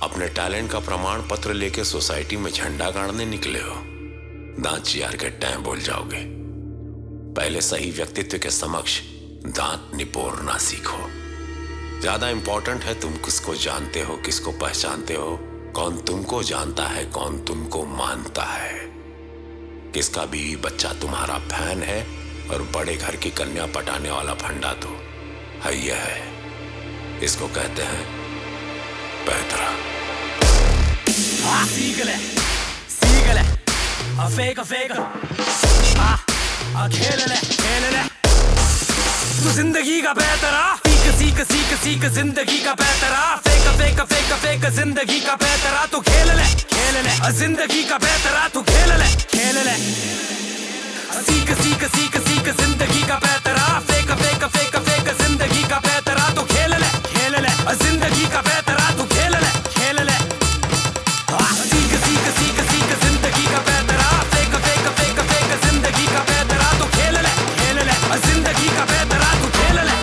अपने टैलेंट का प्रमाण पत्र लेके सोसाइटी में झंडा गाड़ने निकले हो, दांत चियार के टाइम बोल जाओगे। पहले सही व्यक्तित्व के समक्ष दांत निपोरना सीखो। ज्यादा इंपॉर्टेंट है तुम किसको जानते हो, किसको पहचानते हो, कौन तुमको जानता है, कौन तुमको मानता है। किसका भी बच्चा तुम्हारा फैन है और बड़े घर की कन्या पटाने वाला फंडा तो है यह है। इसको कहते हैं पैतरा। सीगले सीगले फेक फेक खेल ले तू जिंदगी का पैतरा। सीख सीख सीख सीख जिंदगी का पैतरा। फेक फेक फेक फेक जिंदगी का पैतरा। तू खेल ले जिंदगी का पैतरा। तू खेल ले सीख सीख सीख सीख जिंदगी का पैतरा। फेक फेक फेक फेक जिंदगी का पैतरा। तू खेल ले जिंदगी का पैतरा। तू खेल ले सीख सीख सीख सीख जिंदगी का पैतरा। फेक फेक फेक फेक जिंदगी का पैतरा। तू खेल ले जिंदगी का पैतरा। तू खेल ले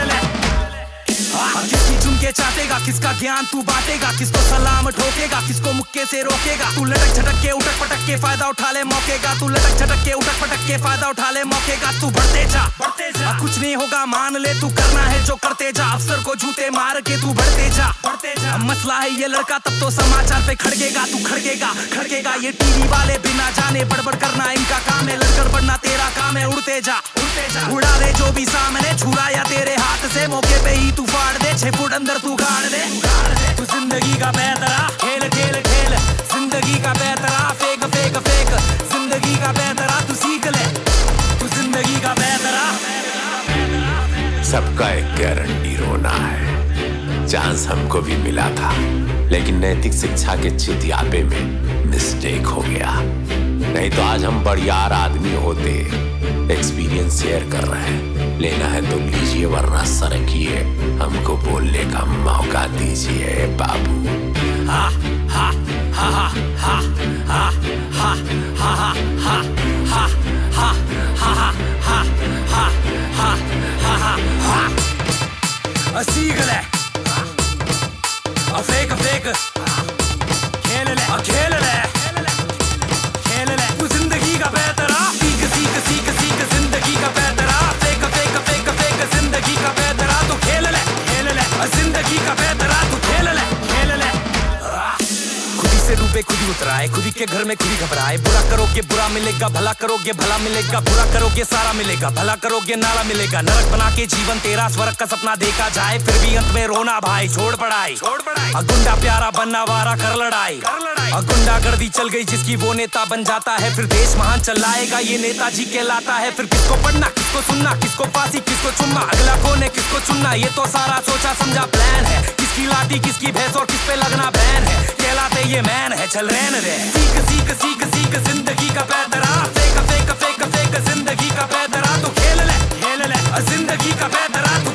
किसकी झुमके चाटेगा, किसका ज्ञान तू बांटेगा, किसको सलाम ठोकेगा, किसको मुक्के से रोकेगा। तू लटक झटक के उठक पटक के फायदा उठा ले मौके का। तू लटक झटक के उठक पटक के फायदा उठा ले मौके का। तू बढ़ते जा कुछ नहीं होगा मान ले, तू करना है जो करते जा। अफसर को जूते मार के तू बढ़ते जा। मसला है ये लड़का तब तो समाचार पे खड़केगा। तू खड़केगा ये टीवी वाले बिना जाने बड़बड़ करना इनका काम है। लड़कर बढ़ना तेरा काम है। उड़ते जा उड़ा दे जो भी सामने छुरा या तेरे हाथ से। मौके पे ही तू फाड़ दे 6 फुट अंदर तू गाड़ दे। तू जिंदगी का पैतरा। खेल खेल खेल जिंदगी का पैतरा। फेक फेक फेक जिंदगी का पैतरा। तू सीख ले तू जिंदगी का पैतरा। सबका एक गारंटी रोना है। चांस हमको भी मिला था, लेकिन नैतिक शिक्षा के चितियापे में मिस्टेक हो गया। नहीं तो आज हम बढ़ियार आदमी होते। एक्सपीरियंस शेयर कर रहे हैं, लेना है तो लीजिए वरना सरकिए। हमको बोलने का मौका दीजिए बाबू। हा हा हा हा हा हा हा हा हा हा हा हा हा हा हा हा सीख ले फेक फेक खेल ले तू जिंदगी का पैतरा। सीख सीख सीख सीख जिंदगी का पैतरा। फेक फेक फेक फेक जिंदगी का पैतरा। तू खेल ले जिंदगी का पैतरा। तू खेल ले खुदी से डूबे खुदी उतराए, खुदी के घर में खुदी घबराए। बुरा करोगे बुरा मिलेगा, भला करोगे भला मिलेगा। बुरा करोगे सारा मिलेगा, भला करोगे नाला मिलेगा। नरक बना के जीवन तेरा स्वर्ग का सपना देखा जाए, फिर भी अंत में रोना भाई। छोड़ पढ़ाई गुंडा प्यारा बनना वारा कर लड़ाई। गुंडागर्दी चल गई जिसकी वो नेता बन जाता है। फिर देश महान चलाएगा ये नेताजी कहलाता है। फिर किसको पढ़ना किसको सुनना, किसको फांसी किसको चुनना, अगला कौन है किसको चुनना, ये तो सारा सोचा समझा प्लान है। किसकी लाठी किसकी भैंस और किस पे लगना बैन है। कहलाते ये मैन है चल रहने दे। सीख सीख सीख सीख जिंदगी का पैतरा। फेक फेक फेक फेक जिंदगी का पैतरा। तू खेल ले जिंदगी का पैतरा।